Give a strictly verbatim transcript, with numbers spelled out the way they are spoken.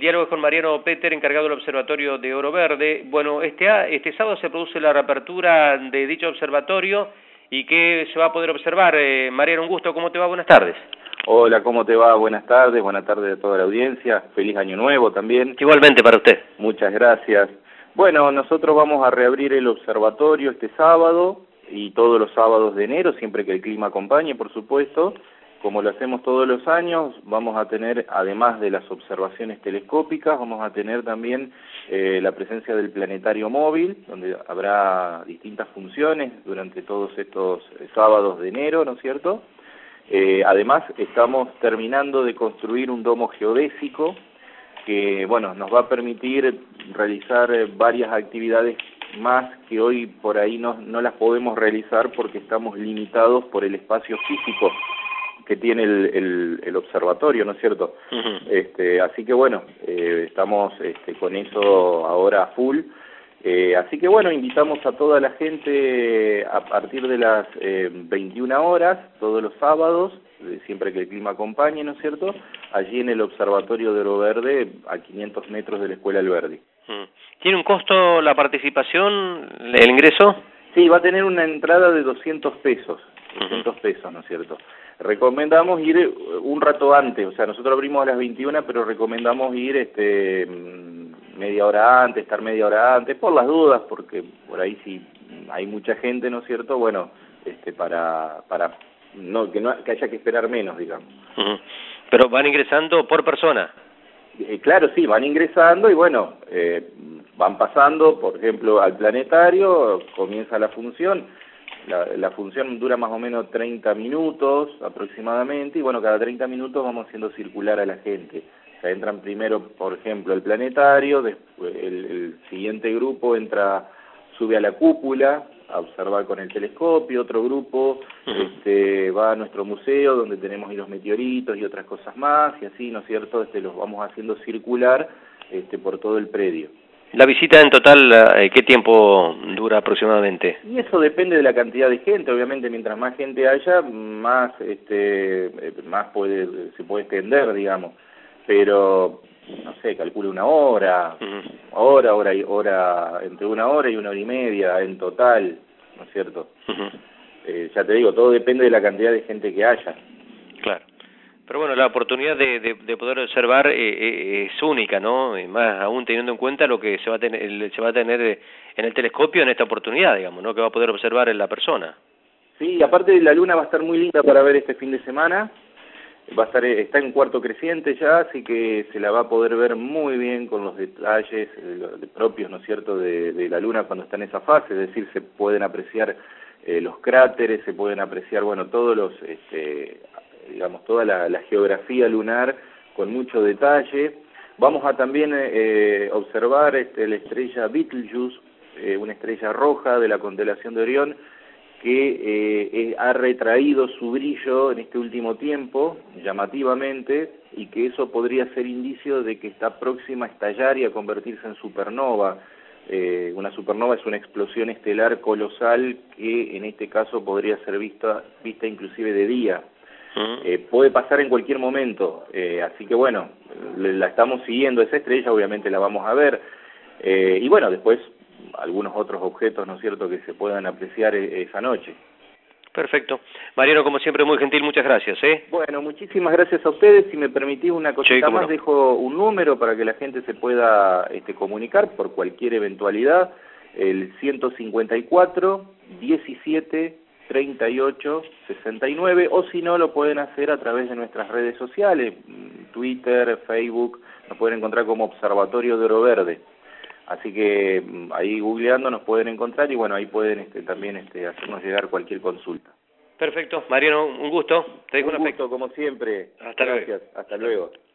diálogo es con Mariano Peter, encargado del Observatorio de Oro Verde. Bueno, este, este sábado se produce la reapertura de dicho observatorio y ¿qué se va a poder observar? Eh, Mariano, un gusto, ¿cómo te va? Buenas tardes. Hola, ¿cómo te va? Buenas tardes, buenas tardes a toda la audiencia. Feliz Año Nuevo también. Igualmente para usted. Muchas gracias. Bueno, nosotros vamos a reabrir el observatorio este sábado y todos los sábados de enero, siempre que el clima acompañe, por supuesto. Como lo hacemos todos los años, vamos a tener, además de las observaciones telescópicas, vamos a tener también eh, la presencia del planetario móvil, donde habrá distintas funciones durante todos estos eh, sábados de enero, ¿no es cierto? Eh, además, estamos terminando de construir un domo geodésico que, bueno, nos va a permitir realizar eh, varias actividades más que hoy por ahí no, no las podemos realizar porque estamos limitados por el espacio físico que tiene el, el, el observatorio, ¿no es cierto? Uh-huh. Este, así que bueno, eh, estamos este, con eso ahora a full. Eh, así que bueno, invitamos a toda la gente a partir de las eh, veintiuna horas, todos los sábados, eh, siempre que el clima acompañe, ¿no es cierto?, allí en el Observatorio de Oro Verde, a quinientos metros de la Escuela Alberdi. ¿Tiene un costo la participación, el ingreso? Sí, va a tener una entrada de doscientos pesos, doscientos pesos, ¿no es cierto? Recomendamos ir un rato antes, o sea, nosotros abrimos a las veintiuna, pero recomendamos ir este media hora antes, estar media hora antes, por las dudas, porque por ahí si hay mucha gente, ¿no es cierto? Bueno, este para para no que no que haya que esperar menos, digamos. Uh-huh. Pero van ingresando por persona. Eh, claro, sí, van ingresando y bueno, eh, van pasando, por ejemplo, al planetario, comienza la función. La, la función dura más o menos treinta minutos aproximadamente y bueno, cada treinta minutos vamos haciendo circular a la gente. O sea, entran primero, por ejemplo, el planetario, después el, el siguiente grupo entra, sube a la cúpula a observar con el telescopio, otro grupo uh-huh. este, va a nuestro museo donde tenemos los meteoritos y otras cosas más y así, ¿no es cierto? Este, los vamos haciendo circular este, por todo el predio. ¿La visita en total eh, qué tiempo dura aproximadamente? Y eso depende de la cantidad de gente, obviamente mientras más gente haya, más este más puede se puede extender, digamos, pero no sé, calcule una hora, uh-huh. hora, hora y hora, entre una hora y una hora y media en total, ¿no es cierto? Uh-huh. Eh, ya te digo, todo depende de la cantidad de gente que haya. Claro. Pero bueno, la oportunidad de, de, de poder observar eh, eh, es única, ¿no? Y más aún teniendo en cuenta lo que se va a tener, se va a tener en el telescopio en esta oportunidad, digamos, ¿no? Que va a poder observar en la persona. Sí, aparte la luna va a estar muy linda para ver este fin de semana. Va a estar, está en cuarto creciente ya, así que se la va a poder ver muy bien con los detalles eh, propios, ¿no es cierto?, de, de la luna cuando está en esa fase, es decir, se pueden apreciar eh, los cráteres, se pueden apreciar, bueno, todos los, este, digamos, toda la, la geografía lunar con mucho detalle. Vamos a también eh, observar este, la estrella Betelgeuse, eh, una estrella roja de la constelación de Orión, que eh, eh, ha retraído su brillo en este último tiempo, llamativamente, y que eso podría ser indicio de que está próxima a estallar y a convertirse en supernova. Eh, una supernova es una explosión estelar colosal que en este caso podría ser vista, vista inclusive de día. Eh, puede pasar en cualquier momento, eh, así que bueno, la estamos siguiendo esa estrella, obviamente la vamos a ver, eh, y bueno, después algunos otros objetos, ¿no es cierto?, que se puedan apreciar esa noche. Perfecto. Mariano, como siempre, muy gentil, muchas gracias, ¿eh? Bueno, muchísimas gracias a ustedes. Si me permitís una cosita sí, más, no. dejo un número para que la gente se pueda este, comunicar por cualquier eventualidad, el ciento cincuenta y cuatro, diecisiete, treinta y ocho, sesenta y nueve, o si no, lo pueden hacer a través de nuestras redes sociales, Twitter, Facebook, nos pueden encontrar como Observatorio de Oro Verde. Así que ahí googleando nos pueden encontrar y bueno, ahí pueden este, también este, hacernos llegar cualquier consulta. Perfecto. Mariano, un gusto. Te dejo un un gusto, como siempre. Hasta Gracias. luego. Hasta luego.